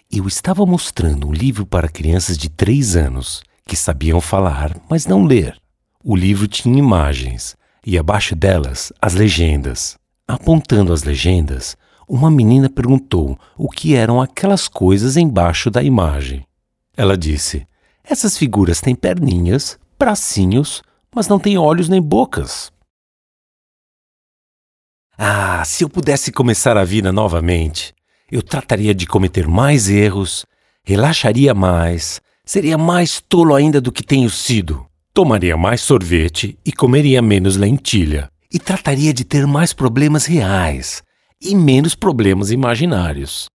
Eu estava mostrando um livro para crianças de 3 anos, que sabiam falar, mas não ler. O livro tinha imagens, e abaixo delas, as legendas. Apontando as legendas, uma menina perguntou o que eram aquelas coisas embaixo da imagem. Ela disse: essas figuras têm perninhas, bracinhos, mas não têm olhos nem bocas. Ah, se eu pudesse começar a vida novamente, eu trataria de cometer mais erros, relaxaria mais, seria mais tolo ainda do que tenho sido, tomaria mais sorvete e comeria menos lentilha, e trataria de ter mais problemas reais e menos problemas imaginários.